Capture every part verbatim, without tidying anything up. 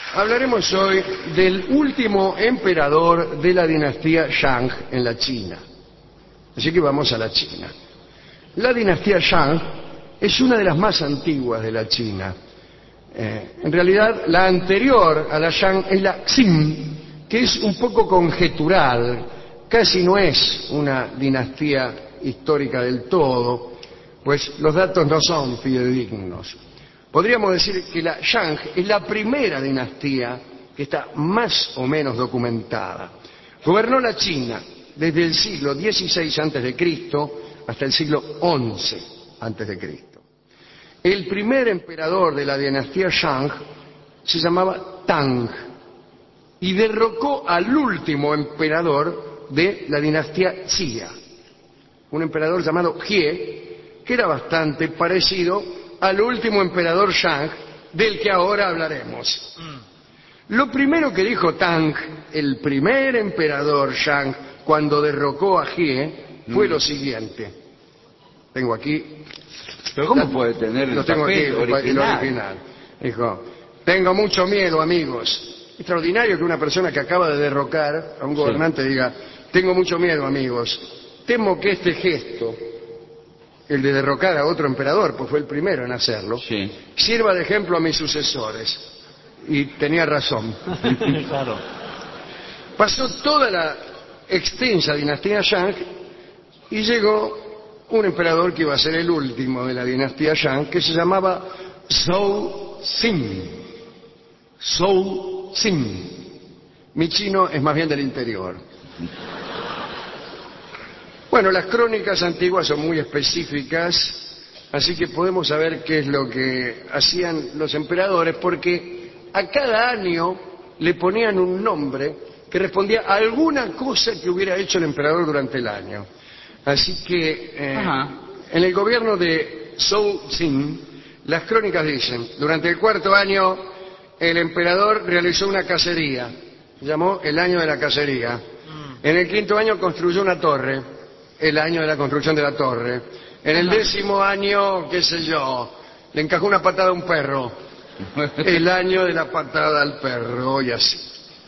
Hablaremos hoy del último emperador de la dinastía Shang en la China. Así que vamos a la China. La dinastía Shang es una de las más antiguas de la China. Eh, en realidad, la anterior a la Shang es la Qing, que es un poco conjetural, casi no es una dinastía histórica del todo, pues los datos no son fidedignos. Podríamos decir que la Shang es la primera dinastía que está más o menos documentada. Gobernó la China desde el siglo dieciséis antes de Cristo hasta el siglo once antes de Cristo. El primer emperador de la dinastía Shang se llamaba Tang y derrocó al último emperador de la dinastía Xia, un emperador llamado Jie, que era bastante parecido al último emperador Shang, del que ahora hablaremos. Lo primero que dijo Tang, el primer emperador Shang, cuando derrocó a Jie, fue lo siguiente. Tengo aquí... ¿Pero cómo puede tener el lo tengo aquí, papel el original? original. Dijo, tengo mucho miedo, amigos. Extraordinario que una persona que acaba de derrocar a un gobernante sí. diga, tengo mucho miedo, amigos. Temo que este gesto, el de derrocar a otro emperador, pues fue el primero en hacerlo, sí. sirva de ejemplo a mis sucesores. Y tenía razón. Claro. Pasó toda la extensa dinastía Shang y llegó un emperador que iba a ser el último de la dinastía Shang, que se llamaba Zhou Xin. Zhou Xin. Mi chino es más bien del interior. Bueno, las crónicas antiguas son muy específicas, así que podemos saber qué es lo que hacían los emperadores, porque a cada año le ponían un nombre que respondía a alguna cosa que hubiera hecho el emperador durante el año. Así que eh, en el gobierno de Zhou Xin, las crónicas dicen, durante el cuarto año el emperador realizó una cacería, llamó el año de la cacería. En el quinto año construyó una torre, el año de la construcción de la torre. En el décimo año, qué sé yo, le encajó una patada a un perro, el año de la patada al perro, y así.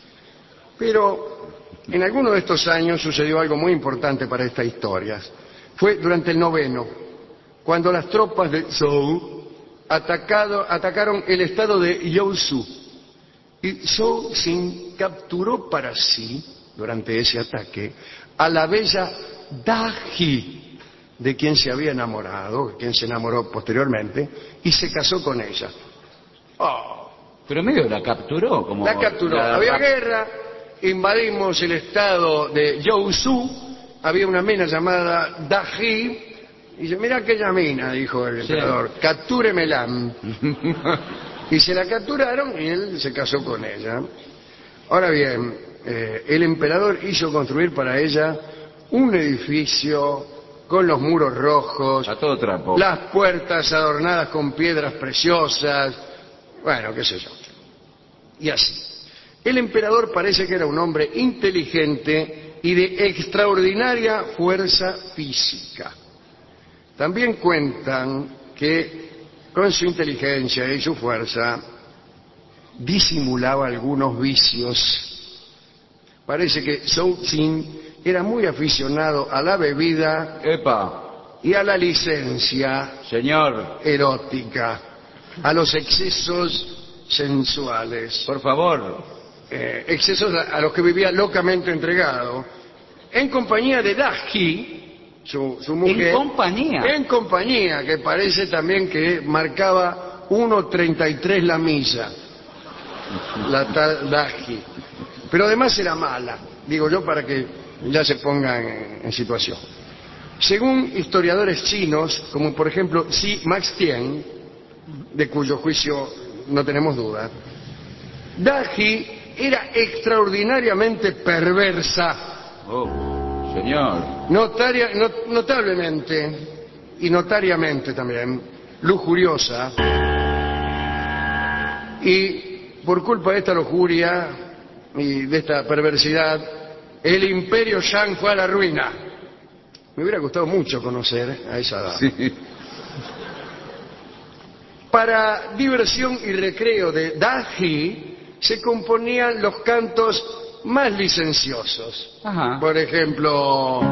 Pero en alguno de estos años sucedió algo muy importante para esta historia. Fue durante el noveno, cuando las tropas de Zhou atacado, atacaron el estado de Jiangsu. Y Zhou Xin capturó para sí, durante ese ataque, a la bella Daji, de quien se había enamorado, de quien se enamoró posteriormente, y se casó con ella. Oh, pero medio la capturó. Como la capturó. La... Había guerra, invadimos el estado de Jiangsu, había una mina llamada Daji, y dice, mira aquella mina, dijo el emperador, sí. captúremela. Y se la capturaron y él se casó con ella. Ahora bien, eh, el emperador hizo construir para ella un edificio con los muros rojos, a todo trapo, las puertas adornadas con piedras preciosas, bueno, qué sé yo. Y así. El emperador parece que era un hombre inteligente y de extraordinaria fuerza física. También cuentan que con su inteligencia y su fuerza disimulaba algunos vicios. Parece que Zhou Xin era muy aficionado a la bebida Epa. y a la licencia Señor. erótica, a los excesos sensuales. Por favor. Eh, excesos a, a los que vivía locamente entregado, en compañía de Daji, su, su mujer. ¿En compañía? En compañía, que parece también que marcaba uno treinta y tres la milla, la tal Daji. Pero además era mala, digo yo, para que ya se pongan en, en situación. Según historiadores chinos, como por ejemplo Xi Maxtian, de cuyo juicio no tenemos duda, Daji era extraordinariamente perversa. Oh, señor. Notaria, not, notablemente y notariamente también lujuriosa. Y por culpa de esta lujuria y de esta perversidad, el imperio Shang fue a la ruina. Me hubiera gustado mucho conocer a esa dama. Sí. Para diversión y recreo de Daji, se componían los cantos más licenciosos. Ajá. Por ejemplo,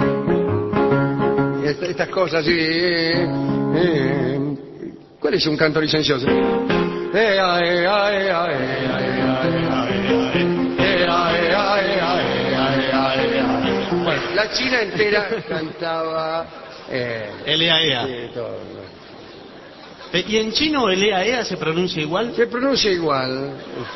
esta- estas cosas así. eh, eh, ¿Cuál es un canto licencioso? Eh, ay, ay, ay, ay, ay, ay, ay. Eh, ay, ay, ay, ay, ay, ay. Bueno, la China entera cantaba eh, Elea, ea. sí, todo. Eh, ¿Y en chino elea, ea se pronuncia igual? Se pronuncia igual.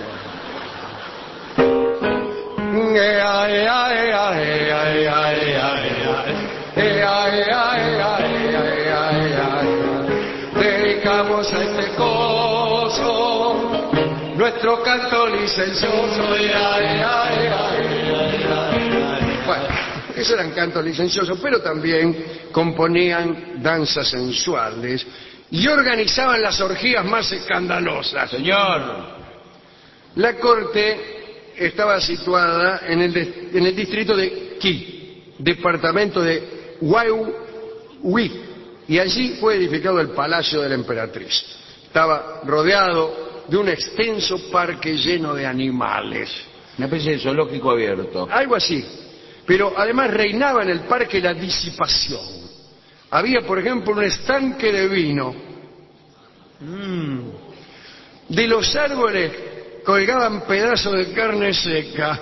Eh, ay, ay, ay, ay, ay, ay, ay. Eh, ay, ay, ay, ay, ay, ay. Dedicamos a este coso nuestro canto licencioso. Eh, ay, ay, ay, ay, ay. Bueno, esos eran cantos licenciosos, pero también componían danzas sensuales y organizaban las orgías más escandalosas. Señor. La corte estaba situada en el, de- en el distrito de Qi, departamento de Huai, y allí fue edificado el palacio de la emperatriz. Estaba rodeado de un extenso parque lleno de animales. Una especie de zoológico abierto. Algo así. Pero además reinaba en el parque la disipación. Había, por ejemplo, un estanque de vino. Mm. De los árboles colgaban pedazos de carne seca.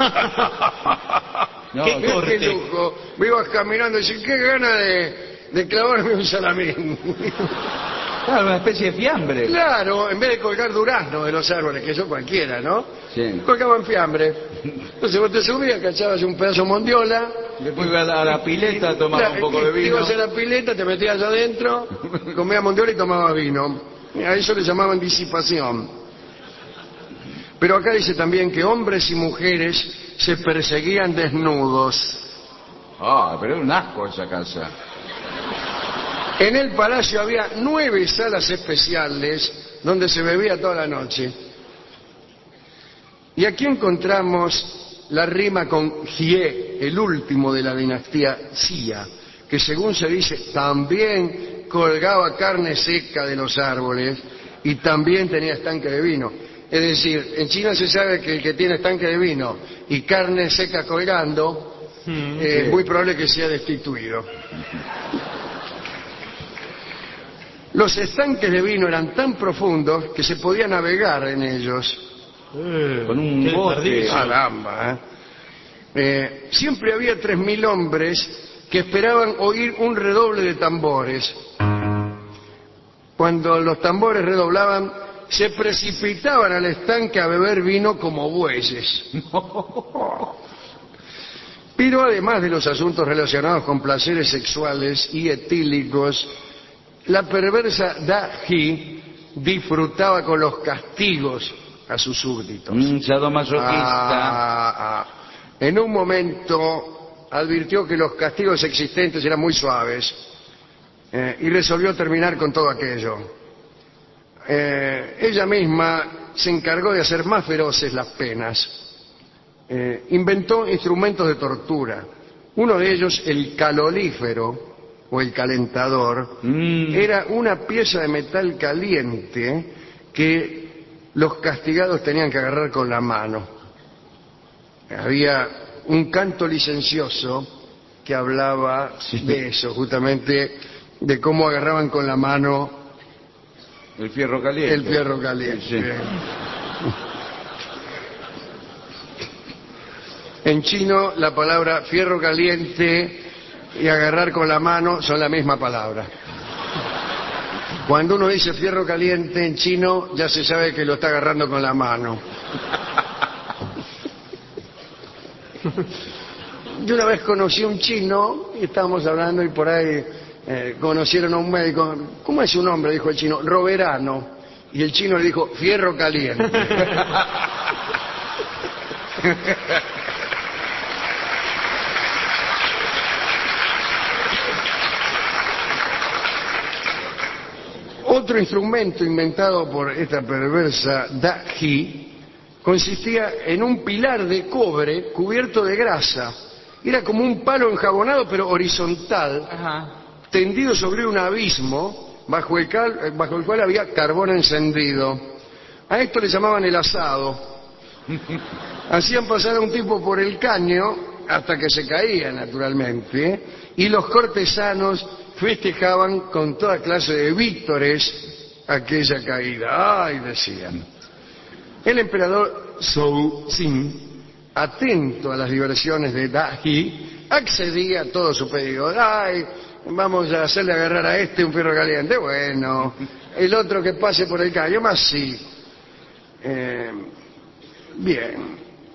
No, ¿Qué Qué corte? lujo. Me ibas caminando y decís, qué gana de, de clavarme un salamín. Claro, una especie de fiambre. Claro, en vez de colgar durazno de los árboles, que eso cualquiera, ¿no? Sí. Colgaban fiambre. Entonces vos te subías, cachabas un pedazo de mondiola. Después iba a la, a la pileta, tomaba Claro, un poco de te vino. ibas a la pileta, te metías adentro, comías mondiola y tomabas vino. A eso le llamaban disipación. Pero acá dice también que hombres y mujeres se perseguían desnudos. Ah, pero era un asco esa casa. En el palacio había nueve salas especiales donde se bebía toda la noche. Y aquí encontramos la rima con Jie, el último de la dinastía Xia, que según se dice también colgaba carne seca de los árboles y también tenía estanque de vino. Es decir, en China se sabe que el que tiene estanque de vino y carne seca colgando, Mm. eh, es muy probable que sea destituido. Los estanques de vino eran tan profundos que se podía navegar en ellos. Eh, Con un qué bote. desperdicio. Caramba, ¿eh? Eh, siempre había tres mil hombres que esperaban oír un redoble de tambores. Cuando los tambores redoblaban, se precipitaban al estanque a beber vino como bueyes. Pero además de los asuntos relacionados con placeres sexuales y etílicos, la perversa Da Ji disfrutaba con los castigos a sus súbditos. Un sadomasoquista. Ah, ah. En un momento advirtió que los castigos existentes eran muy suaves eh, y resolvió terminar con todo aquello. Eh, ella misma se encargó de hacer más feroces las penas. Eh, inventó instrumentos de tortura. Uno de ellos, el calolífero o el calentador, Mm. era una pieza de metal caliente que los castigados tenían que agarrar con la mano. Había un canto licencioso que hablaba Sí. de eso, justamente de cómo agarraban con la mano El fierro caliente. el fierro caliente. Sí, sí. En chino la palabra fierro caliente y agarrar con la mano son la misma palabra. Cuando uno dice fierro caliente en chino ya se sabe que lo está agarrando con la mano. Yo una vez conocí a un chino y estábamos hablando y por ahí eh, conocieron a un médico. ¿Cómo es su nombre? Dijo el chino. Roberano. Y el chino le dijo fierro caliente. Otro instrumento inventado por esta perversa Da Ji consistía en un pilar de cobre cubierto de grasa. Era como un palo enjabonado pero horizontal, Ajá. tendido sobre un abismo bajo el, cal- bajo el cual había carbón encendido. A esto le llamaban el asado. Hacían pasar a un tipo por el caño hasta que se caía, naturalmente, y los cortesanos festejaban con toda clase de vítores aquella caída. ¡Ay!, decían. El emperador Zhou-Xin, atento a las diversiones de Da Ji, accedía a todo su pedido. ¡Ay! Vamos a hacerle agarrar a este un fierro caliente. Bueno, el otro que pase por el caño, más sí. Eh, bien.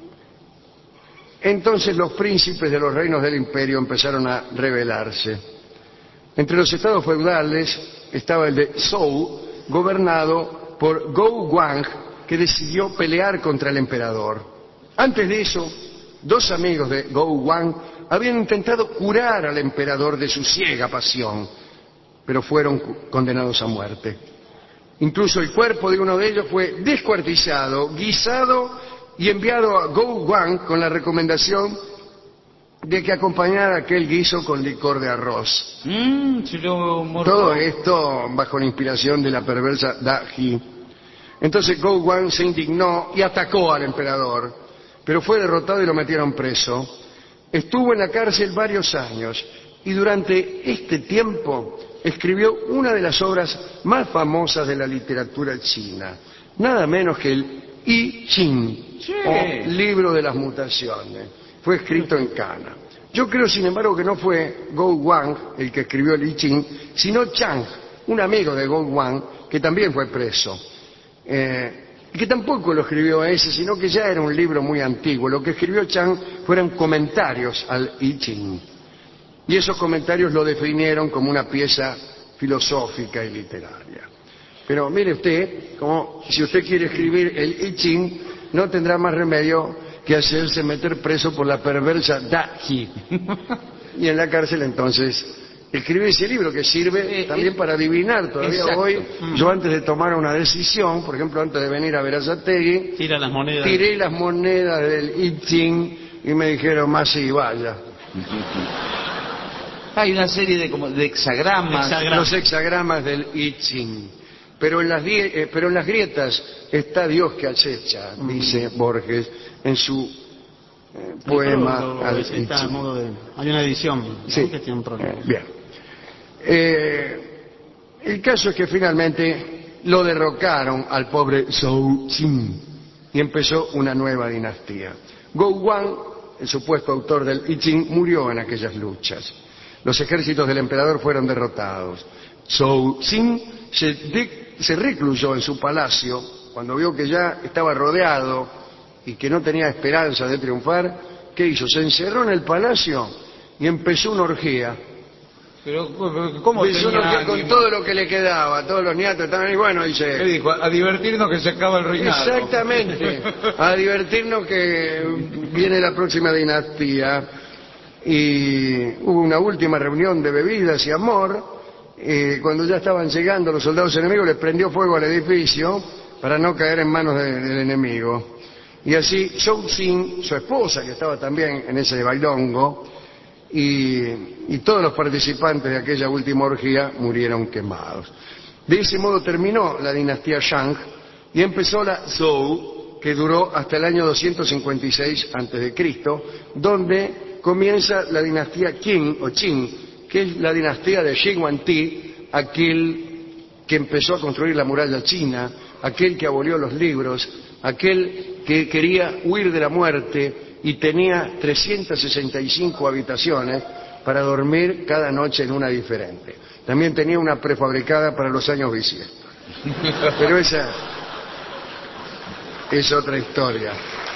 Entonces los príncipes de los reinos del imperio empezaron a rebelarse. Entre los estados feudales estaba el de Zhou, gobernado por Gou Guang, que decidió pelear contra el emperador. Antes de eso, dos amigos de Gou Guang habían intentado curar al emperador de su ciega pasión, pero fueron condenados a muerte. Incluso el cuerpo de uno de ellos fue descuartizado, guisado y enviado a Gou Guang con la recomendación de que acompañara aquel guiso con licor de arroz. Mm, se lo mordió. Todo esto bajo la inspiración de la perversa Da Ji. Entonces Gou Guang se indignó y atacó al emperador, pero fue derrotado y lo metieron preso. Estuvo en la cárcel varios años y durante este tiempo escribió una de las obras más famosas de la literatura china, nada menos que el I Ching, Sí. o Libro de las Mutaciones. Fue escrito en Cana. Yo creo, sin embargo, que no fue Gou Guang el que escribió el I Ching, sino Chang, un amigo de Gou Guang, que también fue preso. Eh, y que tampoco lo escribió ese, sino que ya era un libro muy antiguo. Lo que escribió Chang fueron comentarios al I Ching. Y esos comentarios lo definieron como una pieza filosófica y literaria. Pero mire usted, como si usted quiere escribir el I Ching, no tendrá más remedio que hacerse meter preso por la perversa Da Ji. Y en la cárcel entonces escribí ese libro que sirve Eh, también eh, para adivinar. Todavía exacto. hoy, yo antes de tomar una decisión, por ejemplo, antes de venir a Verazategui, Tira las monedas. tiré las monedas del I Ching y me dijeron, más sí, vaya. Hay una serie de, como, de hexagramas. Hexagramas. Los hexagramas del I Ching. Pero en las, die- eh, pero en las grietas está Dios que acecha, dice Borges en su eh, poema El prólogo, al ese I está a Ching. modo de- Hay una edición, ¿no? Sí. Que tiene un prólogo. Eh, bien. Eh, el caso es que finalmente lo derrocaron al pobre Zhou Xin y empezó una nueva dinastía. Gou Guang, el supuesto autor del I Ching, murió en aquellas luchas. Los ejércitos del emperador fueron derrotados. Zhou Xin se, de- se recluyó en su palacio cuando vio que ya estaba rodeado y que no tenía esperanza de triunfar. ¿Qué hizo? Se encerró en el palacio y empezó una orgía. Pero, ¿cómo Empezó una tenía orgía con ánimo? todo lo que le quedaba, todos los nietos estaban ahí, bueno, ¿Qué dice... dijo? A divertirnos que se acaba el reinado. Exactamente, a divertirnos que viene la próxima dinastía. Y hubo una última reunión de bebidas y amor. Eh, cuando ya estaban llegando los soldados enemigos, les prendió fuego al edificio para no caer en manos de- del enemigo. Y así Zhou Xin, su esposa, que estaba también en ese bailongo, y, y todos los participantes de aquella última orgía murieron quemados. De ese modo terminó la dinastía Shang y empezó la Zhou, que duró hasta el año doscientos cincuenta y seis antes de Cristo, donde comienza la dinastía Qing o Qing, que es la dinastía de Shi Huangdi, aquel que empezó a construir la muralla china, aquel que abolió los libros, aquel que quería huir de la muerte y tenía trescientas sesenta y cinco habitaciones para dormir cada noche en una diferente. También tenía una prefabricada para los años bisiestos. Pero esa es otra historia.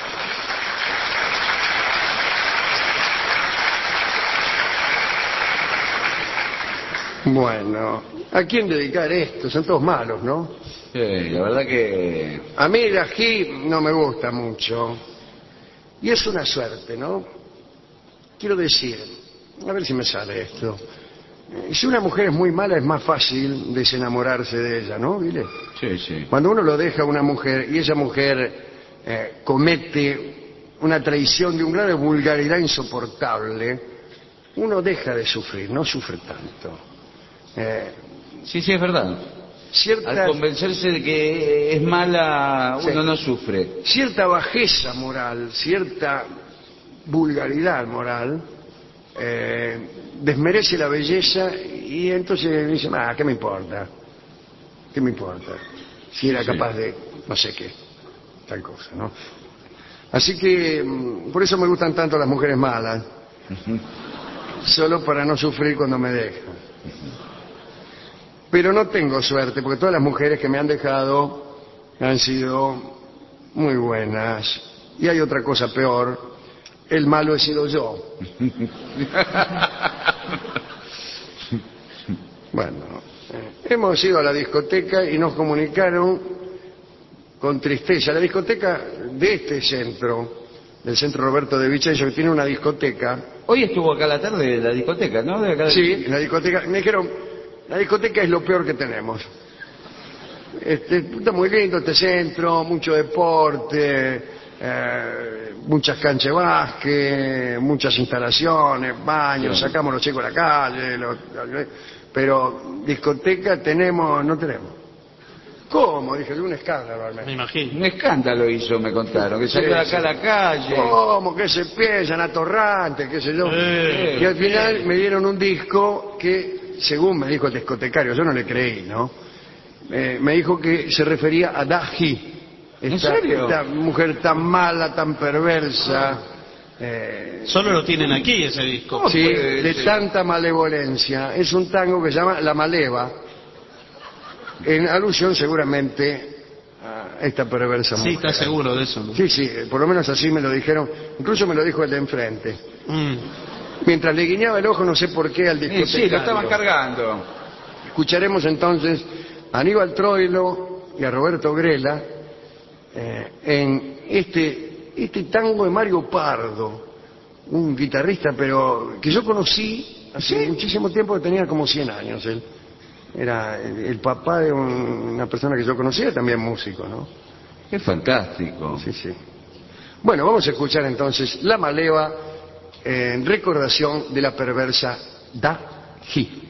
Bueno, ¿a quién dedicar esto? Son todos malos, ¿no? Sí, la verdad que... A mí la Ji no me gusta mucho. Y es una suerte, ¿no? Quiero decir, a ver si me sale esto. Eh, Si una mujer es muy mala es más fácil desenamorarse de ella, ¿no, Vile? Sí, sí. Cuando uno lo deja a una mujer y esa mujer eh, comete una traición de un grado de vulgaridad insoportable, uno deja de sufrir, no sufre tanto. Eh, Sí, sí, es verdad. ciertas, Al convencerse de que es mala, Sí. uno no sufre. cierta bajeza moral, cierta vulgaridad moral, eh, desmerece la belleza y entonces dice, ah, ¿qué me importa? ¿Qué me importa? Si era Sí. capaz de no sé qué, tal cosa, ¿no? Así que mm, por eso me gustan tanto las mujeres malas, solo para no sufrir cuando me dejan. Pero no tengo suerte, porque todas las mujeres que me han dejado han sido muy buenas. Y hay otra cosa peor, el malo he sido yo. Bueno, eh, hemos ido a la discoteca y nos comunicaron con tristeza. La discoteca de este centro, del centro Roberto de Vicenzo, que tiene una discoteca. Hoy estuvo acá a la tarde en la discoteca, ¿no? De acá de- Sí, en la discoteca. Me dijeron, la discoteca es lo peor que tenemos. Este, está muy lindo este centro, mucho deporte, eh, muchas canchas de básquet, muchas instalaciones, baños, Sí. sacamos los chicos a la calle, los- pero discoteca tenemos, no tenemos. ¿Cómo? Dije, es un escándalo al Me menos. imagino. Un escándalo hizo, me contaron, que Sí, salió de sí. acá a la calle. ¿Cómo? Que se piensan atorrantes, qué sé yo. Eh, Y al final me dieron un disco que, según me dijo el discotecario, yo no le creí, ¿no? Eh, me dijo que se refería a Daji. ¿En Esta, serio? esta mujer tan mala, tan perversa, eh, Solo lo tienen aquí ese disco. ¿Cómo sí, puede de ser? tanta malevolencia. Es un tango que se llama La Maleva, en alusión seguramente a esta perversa Sí, mujer. está seguro de eso, ¿no? Sí, sí, por lo menos así me lo dijeron. Incluso me lo dijo el de enfrente. Mm. Mientras le guiñaba el ojo, no sé por qué, al Sí, discotecario. sí, lo estaban cargando. Escucharemos entonces a Aníbal Troilo y a Roberto Grela eh, en este, este tango de Mario Pardo, un guitarrista, pero que yo conocí hace muchísimo tiempo, que tenía como cien años él. Era el, el papá de un- una persona que yo conocía, también músico, ¿no? Qué fantástico. Sí, sí. Bueno, vamos a escuchar entonces La Maleva en recordación de la perversa Da Ji.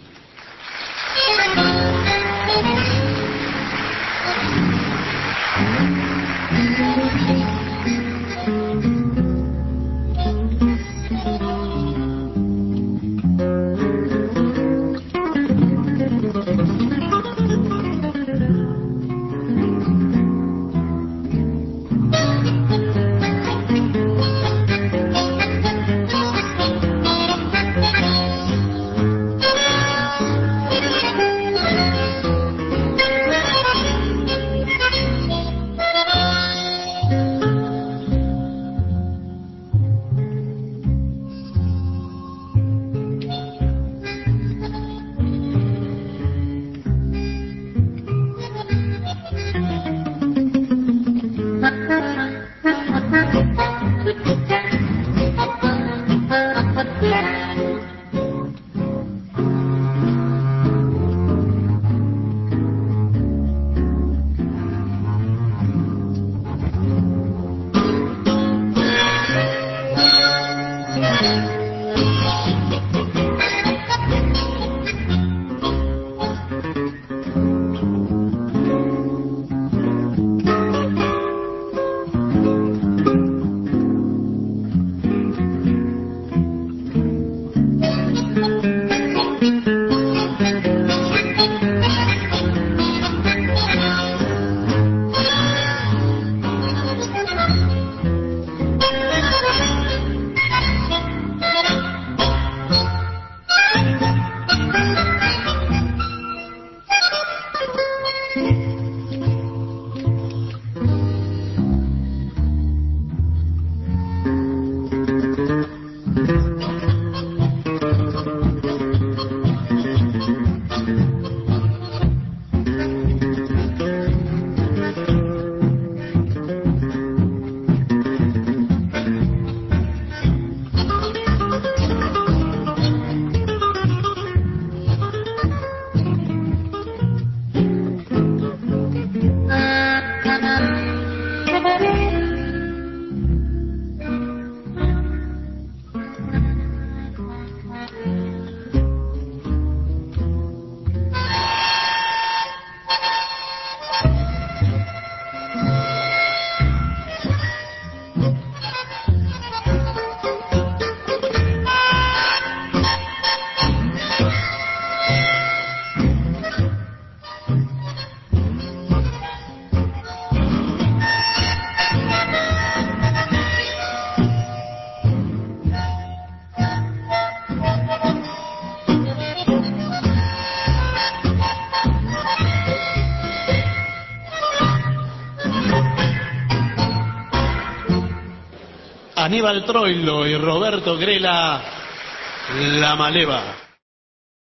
Aníbal Troilo y Roberto Grela, La Maleva.